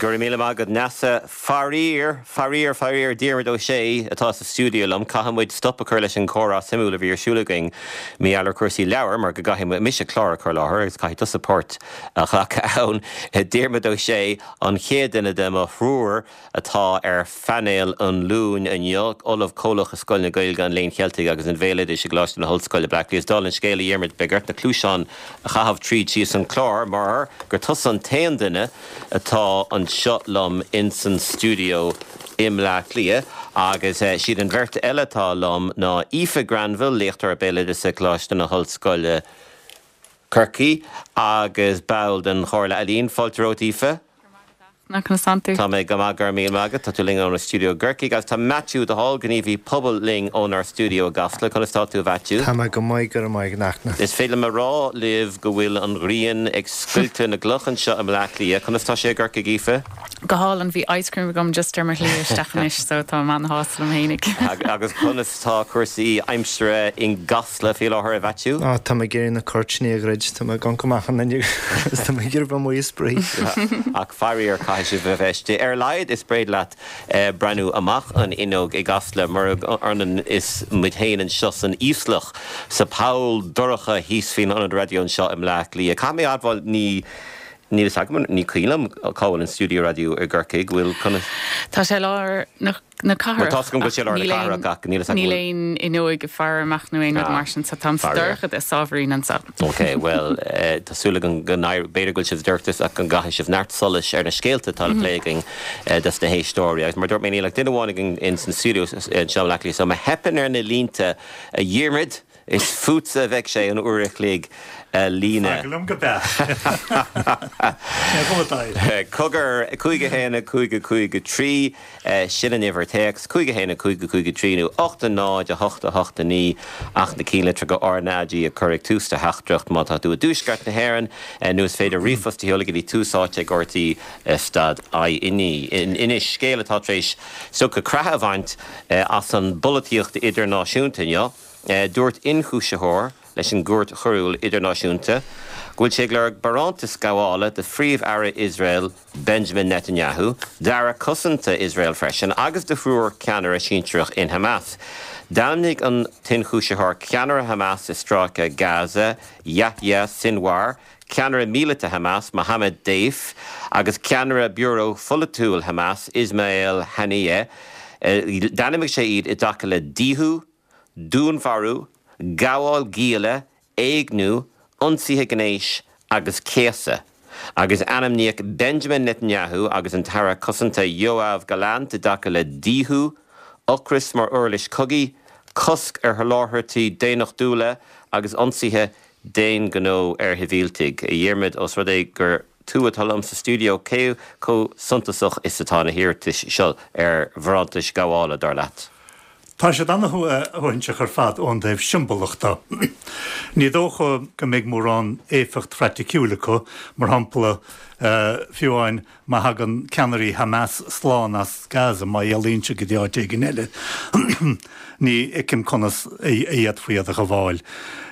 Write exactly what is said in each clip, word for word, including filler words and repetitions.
Gurmila Magad Nasa Farir, Farir, Farir, Dearmid O'Shea, atá sa studio lum, Cahamwyd stop a curlish and Cora Simula Vir Shulaging, me Aller Cursi Lower, Mark Gahim, Misha Clara Curlaher, is Kahita support a Hakaun, Dearmid O'Shea, on Hedin a demo Ruhr, atá er Fanel on Loon and Yolk, all of Kolach, a skull and Gailgan Lane Celtic, as in Valid, is she glossed in the whole skull, Black is Dolan Scale, Yermid Begert, the Clushan, a Hav Tree, Cheese and Clar, Mar, Gertussan Tandina, atá on Shotlum Inson Studio Imlac Lia, agus uh, she'd invert Elatá lum na Aoife Granville, Leichter Bela de Seclost and a whole skull Kirky, agus Bowden Horla Aline, Falterot Aoife. Nach na santu. Tá mé gamagar mí magad tá tú ling on our studio Gurky gas tá Matthew the hall gníhí pobl ling on our studio gasla chun is tá tú bhatú. Tá mé go maigar maiag nachna. Is féile mar rá liv go bhfuil an rian ag scuilte na gluchan seo am leachlí chun is tá sé Gurky Gífe. Go hall an bhí ice cream gom just ar mar líisteachnis so tá man hástal am hénig. Agus chun is tá cuasaí aimstere in gasla fí láthir a bhatú. Á tá mé géirí na cortní a grid tá mé gan gomachchan na tá mé gur ba mó sprí. Ach farir caiise bheiste ar leid is breid leat uh, brenn amach an inog i gasla mar arnan is mit héin an sios an íslach sa Paul Duracha hís fin an radio an seo im leachlí a camé adhil ní ní sagman ní cuilam cáil an studio radio ar Gurcaig bhfuil chuna Tá sé lár na na cara. Tá go sé lár na cara gach ní Ní léon inóig far amach nó éon marsin sa tam starcha is sábhrín an sa. Okay, well, uh, Tásúla gan gan beidir goil sibh dúirtas ach gan gaithis sibh neart solis ar na scéalta tal pléiging das na héis stóri. Mar dúirt mé ní le duine bháinnig in san studio an seo leachlí so ma hepan ar na línta a dhearmid is futsa bheith sé an uirich léig Uh, Lína. Glum go beth. Cogur cuige héna cuige cuige trí sin an iver text cuige héna cuige cuige trí nu ochta náid a hochta hochta ní ach na cíle go ornáidí a churig tústa heachtracht má tá dú a dúsgart na héran nu is féidir rifos tí heolagad í túsáte gortaí stad ai iní in inis scéile tátrééis so go crahabhaint as an bulletíocht idirnáisiúnta dúirt inchúiseóir leis an gúirt chorúil idirnáisiúnta, gúil sé leir barantas gáhála de phríomh ara Israel Benjamin Netanyahu, dara cosanta Israel freisin, agus de friúr ceanar a síntrach in Hamas. Dámnig an tinchúiseóir ceanar a Hamas is stráca Gaza, Yahya Sinwar, ceanar a míleta Hamas, Mohammed Deif, agus ceanar a bureau fulatúil Hamas, Ismail Haniyeh, Danimig sé iad i dacha le díthú, dúnmharú, gáháil gíala, éagnú, ionsaithe gnéis agus céasa. Agus anamníoch Benjamin Netanyahu agus an tara cosanta Yoav Gallant i dacha le díthú, ocras mar uirlis cogaí, cosc ar thláthirtí déanach dúla agus ionsaithe déan gnó ar hivíltig. I dhearmid os rud é gur tú atalam sa studio céu có suntasach is atá na hirirtis seo ar bhrantais gáhála dar leat. Tá sé anna thuhainte chu fad ón déobh siombalachta. Ní dócha go méid mór an éfacht freitiiciúlacha mar hampla fiúáin má hagan ceanirí Hamas slánas Gaza má dhéalínte go dtí gin eile. Ní icim conas iad faoiad a go bháil.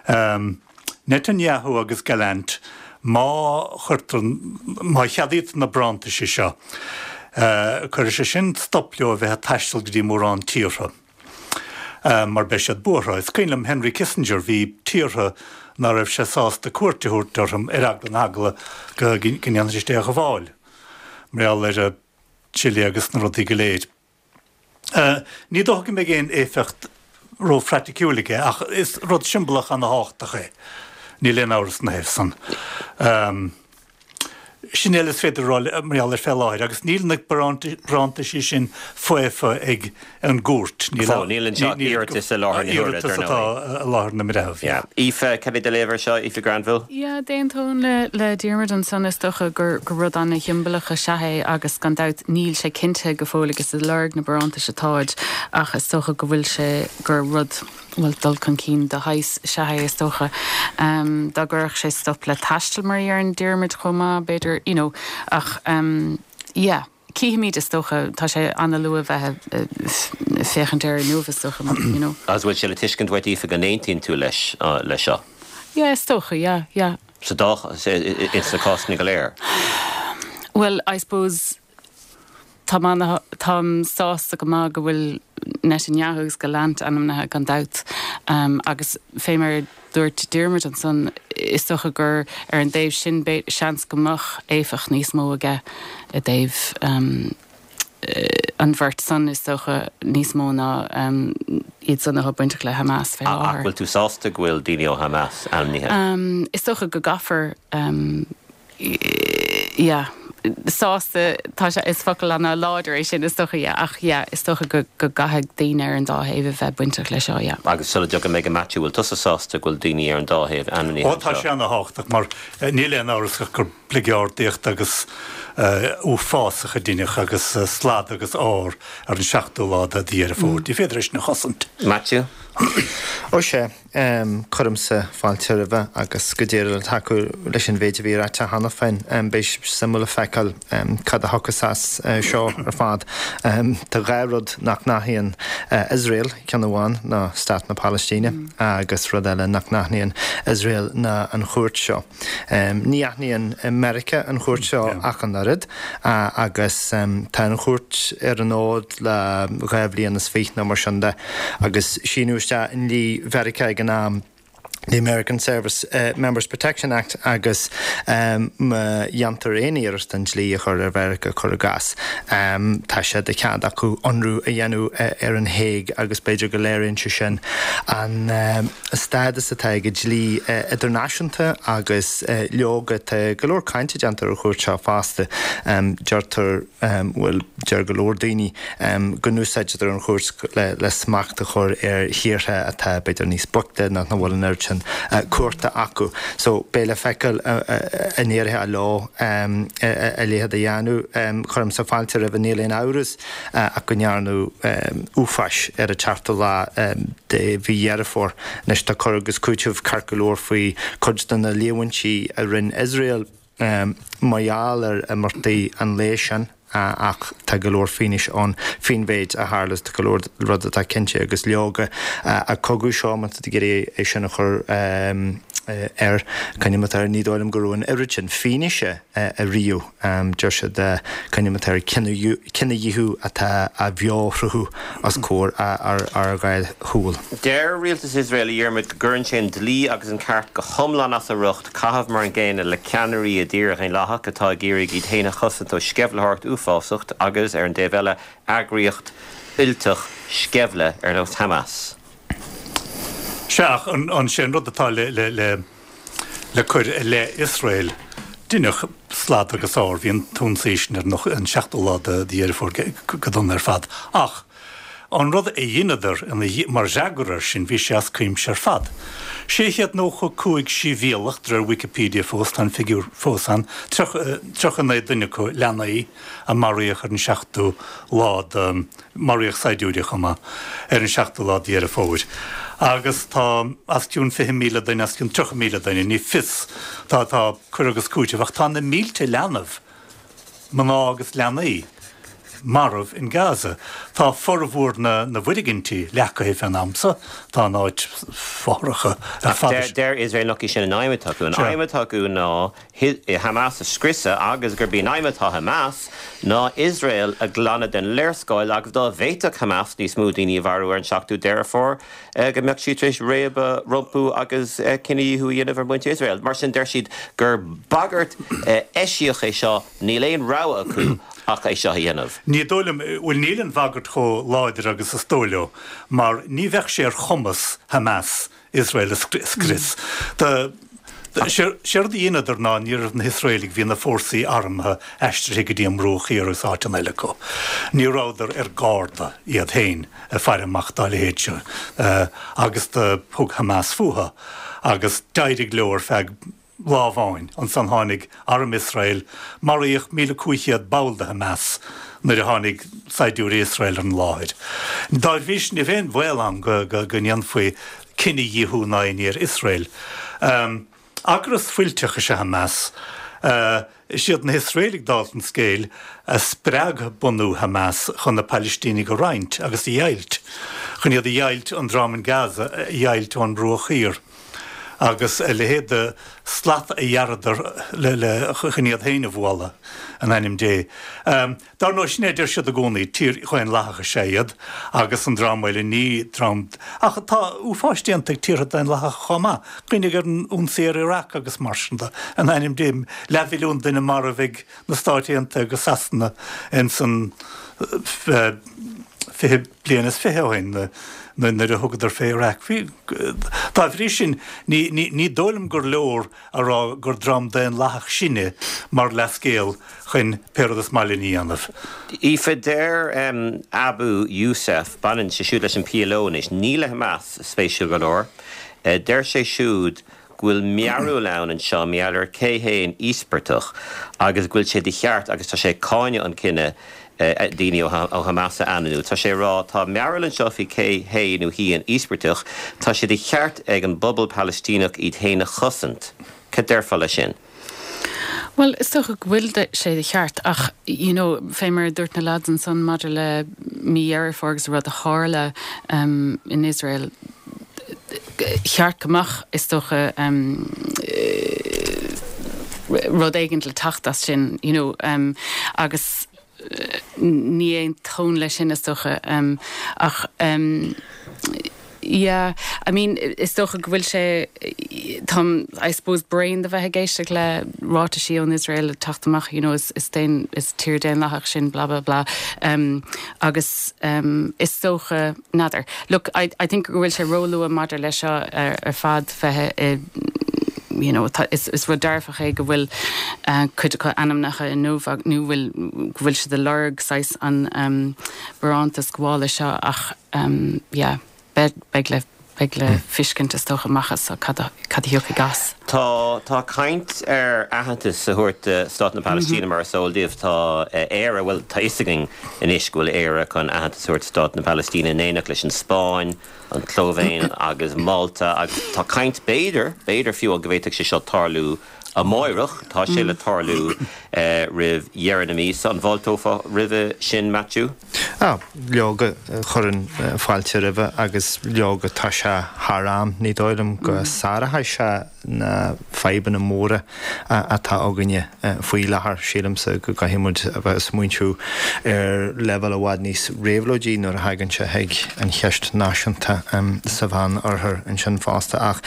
Netanyahu agus Gallant má chuirtan má cheadaíad na branta sé seo. Chur sé sin stopleo bheith taistil go dtí mór an tíortha. Um, mar beisiad búrtha. Is cílam Henry Kissinger bhí tíortha ná raibh sé sásta cuairteúirt orm ar aglan agla go ginian sé stéach a bháil. Mréall ar a Chile agus na rudí go léad. Uh, ní dócha mé géon éifecht ró freitiiciúlaige ach is rud siombalach an na háachtacha. Ní léon áras na hefsan. Um, Sin eile féidir mréall ar felláir, agus níl na branta sí sin foifa ag an gúirt. Níl an seo íirtas a láthir na hiúra a láthir na midreh. Aoife, cad de léibhar seo, Aoife Granville? Ja, déon tón le le Diarmid an son is docha gur gur rud an na chimbalacha sethe agus gan dát níl sé cinnte go fólagus is lerg na branta se táid ach is docha go bhfuil sé gur rud well dul kan cín de hais sethe is docha. Um, da gurch sé stop le taistil mar ar an Diarmid chuma beidir, you know, ach, um, yeah. Cíimiid is stocha tá sé anna lua bheith féchant ar nuas stocha, you know. As bhfuil sé le tuiscint bhaid Aoife gan éontainn tú leis leis seo? Yeah, stocha, yeah, yeah. So dách, it's the cost go léir? Well, I suppose Tá mana tám sásta go má go bhfuil Netanyahu's go land anam na gan dat um, agus fémar dúirt Diarmuid an son is socha gur ar an déobh sin be seans gomach éfach níos mó aige a déobh um, uh, an bhirt son is socha níos mó ná um, iad son a buinte le Hamas fé Ach bhfuil tú sásta bhfuil daoine ó Hamas amnithe? Um, is socha go gafar um, yeah. Sásta tá sé is focail anna láidir é sin is stocha ach is stocha go go gatheag daine ar an dáhéh bheith buinte lei seo. Agus sulla deag mé matú bhfuil tusa sásta bhfuil daine ar an dáhéh anní. Ó tá sé anna háach mar níléon áras gur pligeáirdaocht agus ú fásacha duineach agus slád agus ár ar an seachtú lád a dtíar a fór. Dí féidir is na chosant. Matú? Ó sé um, chumsa fáilte bheith agus go ddéir le taú leis an bhéidir bhí ráte hana féin um, béis simúla feiceil um, cad a thocasas uh, seo ar fád um, Tá ghairrod nach nathíonn uh, Israel cean amháin na Stát na Palestíine mm. agus rud eile nach nathníonn Israel na an chuairt seo. Um, ní aithníonn America an chuairt seo yeah. ach an arid uh, agus um, tá an chuairt ar an ód le ghaibhlíon na sfích na mar sianda agus sinú in the Verica gan the American Service uh, Members Protection Act agus um, ma jantar éíar den lí a chur ar Verica chur gas um, tá sé de cead acu anrú a dhéanú uh, ar an héig agus beidir go léironn se sin an um, stadas atá go lí uh, idirnáisiúnta agus uh, leoga tá golóir cainte jantar a chuir seo fásta um, deartar um, bhfuil dear golóir daoine um, go núsáidir an chuirs le, le smacht a chur ar hiortha atá beidir níos buchta nach na bhfuil an airtin Uh, cuarta acu. So béle feiceil uh, uh, a néirthe a lá um, a léad a dhéanú um, chum sa fáilte a bhníléon áras uh, a go nearnú um, úfais ar a teartta lá um, de bhí dhearafór nes tá chur agus cúiteh carcolóir faoi chuidstan na léhaintí a rinn Israel um, maiall ar a martaí an léisian Uh, ach tá golóir finis an finvéid a hálas tá golóir rud atá cinnte agus leoga uh, a cogu seo man tá gurí é sinna chur um, uh, ar canimimetar nídáilm goúin Eritin finisise uh, a riú um, deir se de canimimetar cinna dhíú atá a bheáthrathú as cór ar ar gaid húil. Deir rialtas Israeli dhearmid go gurn sin dlí agus an ceart go thomlan as a rucht caithfh mar an ggéine le ceanirí a ddír an láthach atá géirigh í téine chosantó sceflethart fásucht agus ar an déhile agriocht iltach scefle ar nó Hamas. Seach an, an sin rud atá le, le, le, le chuir le Israel duineach slád agus ár híon túnsaísin ar noch an seachtalád a dhéar fór godón ar fad. Ach, an rud é dhéanaidir an mar zeagurir sin bhí sé as cuim ar fad. sé head nó chu cúig sí bhéalach drar Wikipedia fós tan figúr fósan trocha na duine go leanaí a maríoch ar an seachtú lád um, maríoch saidúide chuma ar an seachtú lád ar a fóid. Agus tá asciún fi míle daine asciún trocha míle daine ní fis tá tá chur agus cúte bach tá na mílte leanamh man agus leanaí. Marv in Gaza. Tá forhúr na na bhuidigintí lecha fan amsa tá náid fóracha a fád. There is very lucky sin an aimimetáú an aimimetáú ná Hamas a scrisa agus gur bí aimitá Hamas ná Israel a glanna den léirscoil agus dá bhéiteach Hamas ní smúdaoine bharú ar an seachtú deirfór go meach siad tríéis réba rompú agus cinníú dhéanamh muinte Israel. Mar sin deir siad gur bagart eisiach é seo ní léon rá acu ach é seo dhéanamh. Ní dólam bhfuil nílan bhagart cho láidir agus a stóleo, mar ní bheith sé ar chumas Hamas Israel scris. Tá séir dhéanaidir ná níor an Israelig hí na fórsaí armtha eistrithe go dtí amrúch ar ús áit an eile go. Ní ráidir ar gáda iad hain a fear amach dáile héitse agus de thug Hamas fuha agus deidig leor feag lábháin an san tháinig arm Israel maríoch míle cuichiad bailda Hamas nuair a tháinig saidúr Israel an láid. Dáir bhís ní bhéon bhfuil an go go gnean faoi cinní dhíthú náin ar Israel. Um, Agras fuiltecha sé Hamas uh, siad na Israelig dátan scéil a spreag bunú Hamas chun na Palestíní go roinnt agus i dheilt. Chun iad i dheilt an drám an Gaza i dheilt an brúchír. agus le héad slat a dhearadidir le le chuníad héine bhla an anim dé. Dar nó snéidir se a gcónaí tír chuin lecha séad agus an drámhaile ní tram. Ach tá ú fáistíanta tíre an lecha chomá, chuinnig ar an únsaí Iraq agus marsanta an anim dé lehiún duine mar a bhíh na stáitianta agus sasanna in san fi blianas fihéhain na na a thugad ar fé Iraq. Tá bhrí sin ní dólam gur leor ará gur dram den lethach sinne mar le scéal chuin Péireadas Maileaní anmh. Ife déir um, Abu Youssef banan se siúd leis an P L O is ní le Hamas spéisiú galóir. Uh, déir sé siúd gwil mearú lean an seo meallar céhéin íspertach agus gwil sé di cheart agus tá sé cáine an cinenne uh, daoine ó Hamas anú. Tá sé rá tá mearlan seo fi céhéinú hí an íspertach, tá sé di cheart ag an bobbal Palestínach iad héine chosant. Ca deirfa lei sin? Well, is toch ook wilde sé de cheart ach, you know, féimer dúirt na lads an son maidir le míar forgus rud a hále um, in Israel. Cheart gomach is toch uh, um, uh, rud egentlig tacht as sin, you know, um, agus uh, ní ein tón lei sin is toch uh, um, ach um, yeah, I mean, is toch a gwil sé Tom, I suppose brain the vehegéiste le ráta sí on Israel tachtamach, you know, is is dein is tír dein lachach sin blah blah blah. Um, agus um, is socha nader. Look, I I think gwil sé róú a madar leis ar ar fad fehe uh, you know, is is rud darfach é go bhfuil uh, chuide chu anamnacha in nómhag nu bhfuil bhfuil se de lerg sais an um, baranta scuála seo ach um, yeah. Beg le beg le fiscint is tócha machchas a cadíocha gas. Tá tá caint ar ahantas sa thuirt Stát na Palestína mar sóldíomh tá éire bhfuil tá isagin in iscúil éire chun ahantas thuirt Stát na Palestína néanach leis an Spáin, an Clóvéin agus Malta agus tá caint béidir béidir fiú a go bhhéiteach sé seo tarlú a moirech, tá sé le tarlú uh, rih dhearanamí an bhiltófa rih sin Matthew? Ah, leoga churann fáilte rih agus leoga tá se haram ní dóilm go Saraha se na feiban na móra atá áganne faoi lethar sílamsa go gahimuid a bheith smuintú ar level a bhád níos réhlódí nó a hagann se heag an cheist náisiúnta um, sa bhain orthar an sin fásta ach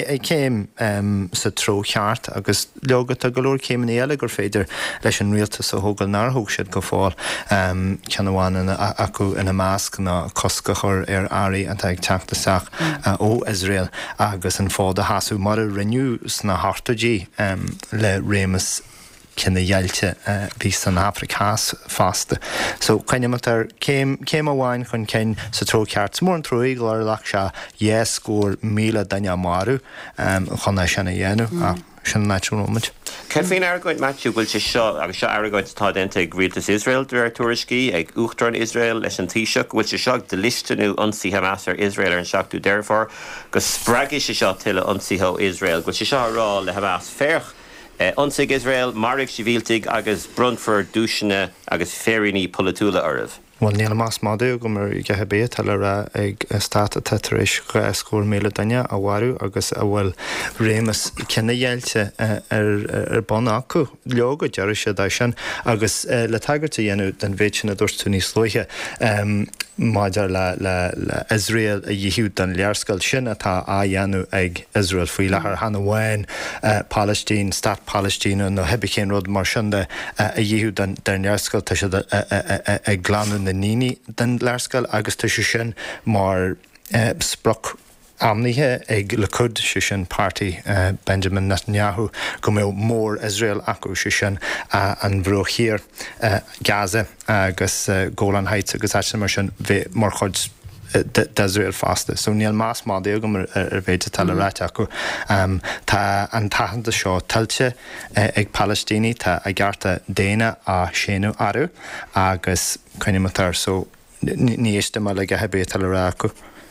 céim um, sa tró cheart agus leogat a golóir céim an éile gur féidir leis an rialta sa hógal nárthóg siad go fáil um, cean bháin acu ina másc na cosca chur ar airí an ag teachtasach uh, ó Israel agus an fád a hasú mar a riniu sna hartadí um, le rémas cinna dhéilte uh, bhí san Africás fásta. So chuine tar céim céim amháin chun cén sa tró ceart mór an troí glár lech se dhé scór míle daine marú um, chuna sena dhéanú a sin náitiúid. Ken féin airgóid Matthew bhfuil sé seo agus seo airgóid tá denta ag rialtas Israel dúir tuairiscí ag uachtar an Israel leis an tíiseach bhfuil sé seo de listanú ionsaí Hamas ar Israel ar an seachtú deirfar go spreagadh sé seo tuile ionsaí ó Israel bhfuil sé seo rá le Hamas féach ionsaigh Israel marig síbhíaltaigh agus brunfar dúisina agus féiríní politúla oribh. Well, níl más máú go mar gethe bé tal ra ag státa teéis go scór méle daine a bhharú agus a bhfuil rémas cinna dhéilte ar ban acu leoga dear sé d sin agus le tagartta dhéanú den bhéitena dúirtú níos slóithe maidir le le Israel a dhéhiú den learscail sin atá a dhéanú ag Israel faoi lethar hana bhhain Palestín, Stát Palestína nó hebicén rud mar sinda a dhéhiú den learscail tá sé ag glanú na níní den learscail agus tá sé sin mar uh, sproch amníthe ag le cud sé sin party uh, Benjamin Netanyahu go mé mór Israel acu sé sin uh, an bhróchéir uh, Gaza agus uh, Golan Heights agus eiste mar sin bheith mar chud d'Israel fásta. So níl más mádaí go mar ar bhéide tal ráite acu. Um, tá an tahananta seo tiltte uh, ag Palestíní tá a gcearta déine a séanú aru agus chuine matar so ní éiste mar le gathe bé tal rá acu.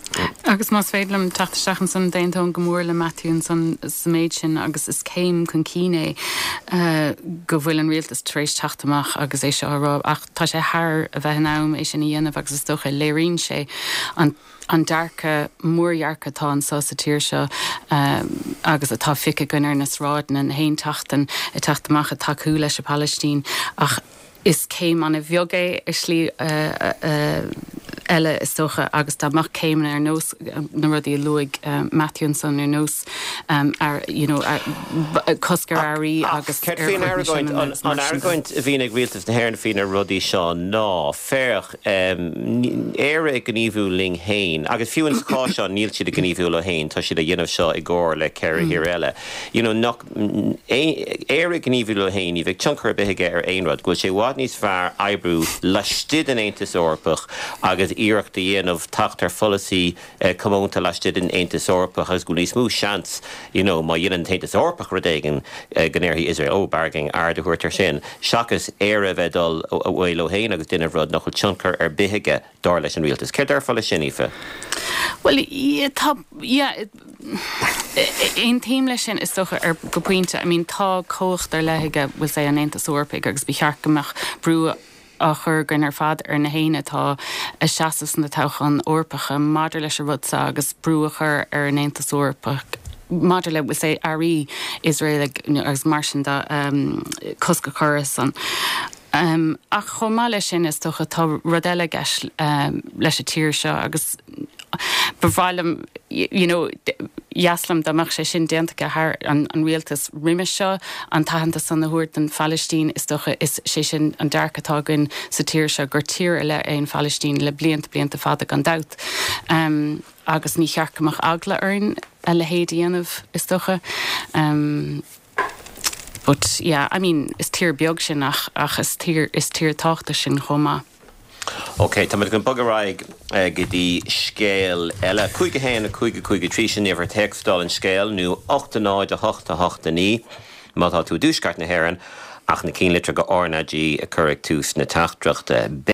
Agus más féidlam tataisteachchan san daontón go mór le Matthewn san méid sin agus is céim chun cíné go bhfuil an rialtas tar éis teachtamach agus é seo rá ach tá sé thar a bheith nám é sin dhéanamh agus is dócha léiríonn sé an an darcha mórhearcha tá an sá sa tíir seo um, agus atá fiche gunnar na sráden an haon tatan i teachtamach a taú leis a Palestine ach is céim an a bheogé is slí uh, uh, eile is socha agus dáach céim ar nós na rudí luig um, Matthewn san ar nós um, ar you know ar coscar airí agus an airgoint a bhína rialtas na hhéir fin a rudí seo ná féach éire gníomhú ling hain agus fiúin cá seo níl siad a gníomhú le hain tá siad a dhéanamh seo i gcóir le ceir hir eile you know nach éire gníomhú le hain í bheith tionchar beige ar aonrad go sé bhád níos fearr ebrú leistid an Aontas Eorpach agus íireachta dhéanamh tacht ar folasaí commónta leistid an Aontas Eorpach agus go níos mú seans you know má dhéanann Aontas Eorpach rodéigen gnéirthaí Israel ó barging ardúirtar sin seachas éire bheith dul bhfuil ó hain agus duine rud nach chu tionchar ar bitheige dá leis an rialtas. Céir dar fola sin ife? Well, tá ein téim lei sin is socha ar go pointe, I mean tá cócht ar leige bhfuil sé an Aontas Eorpach agus bhí chearcamach brú a chur gan ar fad ar na héine tá a seaas na tochan orpacha madidir leis a rudsa agus brúachar ar an Aontas Eorpach. Madidir le bhfuil sé airí Israel agus mar sin um, cosca choras an. Um, ach chomá lei sin is tucha tá rodéile gas um, leis a tíir seo agus bhráilm you know Jaslam damach sé sin déantacha haar an, an rialtas riime seo an tahananta san na húirt an Palestine is docha is sé sin an darcatágan sa tíir seo gur tír eile é an Palestine le blianta blianta fada gan dat um, agus ní chearcamach agla arn a le héadíanamh is docha um, but yeah, I mean is tír beag sin ach, ach is tír is tír táchta sin chomá. Ok, tá go bagaráig uh, go dtí scéal eile chuige héana chuige chuige trí sin níomhar textáil an scéal nó ochta náid a hochta hochta ní má tá tú dúsgart na hhéireann ach na cín litre go ornadí a chuirigh tús na tachtdrochta